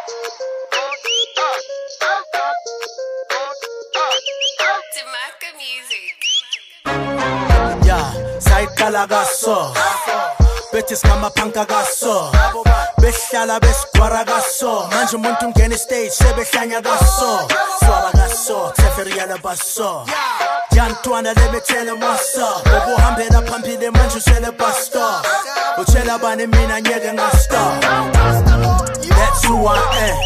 Demaka Music. Yeah, sayiqala kaso bethi singamaphanka kaso behlala besigwara kaso manje umuntu ungena stage sebehlanya kaso swaba kaso teferiyala baso yantwana lebethele masa bobuhambela phambili manje usele basta utshela bani mina nyeke ngasta. That's who I am,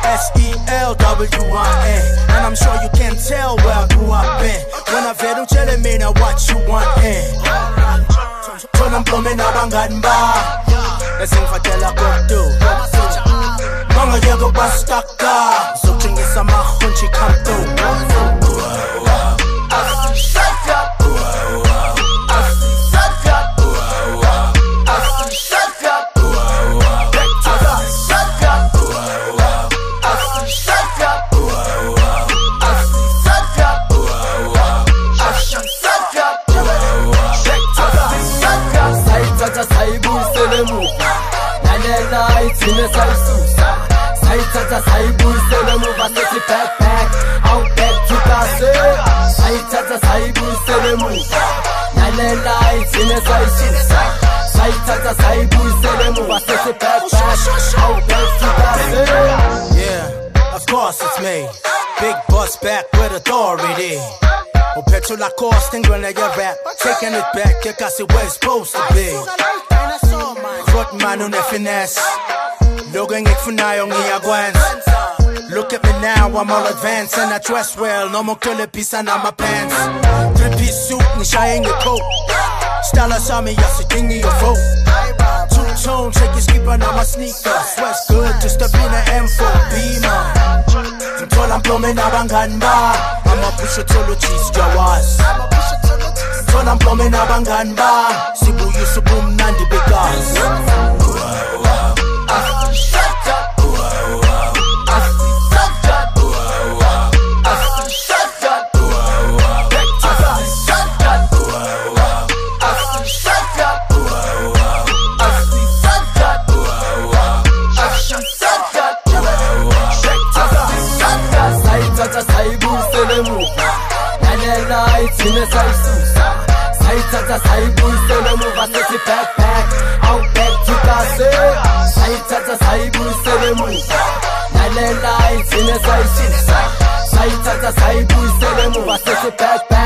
SELWIN, and I'm sure you can tell where I grew up in. When I vedo tell me now what you want in. Turn I'm coming up and got ba. Let's sing for tell a go do. Manga yago bastaka. So chingy sama hunchi come through. Sayithatha sayibuyisela emuva sethi back out back to Kase. Sayithatha sayibuyisela emuva nalela ithine sayisusa. Sayithatha sayibuyisela emuva sethi back out back to Kase. Yeah, of course it's me, big boss back with authority. Uphethe la cost ingwena ya rap, taking it back, you got it where it's supposed to be. Rot man une finesse, look engikufunayo ngiyakwenza. Look at me now, I'm all advanced and I dress well, no more killer piece on my pants. 3-piece suit ngishaye ngecoat, style sami yasidingi your vote. Two-tone, check your skipper on my sneakers, sweat's good just to be in the M4 Beamer. Ngithola mplomeni abangani ba, amaphusha tholo cheese jawas. Ngithola mplomeni abangani ba, sibuyisa ubumnandi begazi. Sayithatha sayibuyisela emuva sethi back out back to Kase. Sayithatha sayibuyisela emuva nalela ithine sayisusa. Sayithatha sayibuyisela emuva sethi back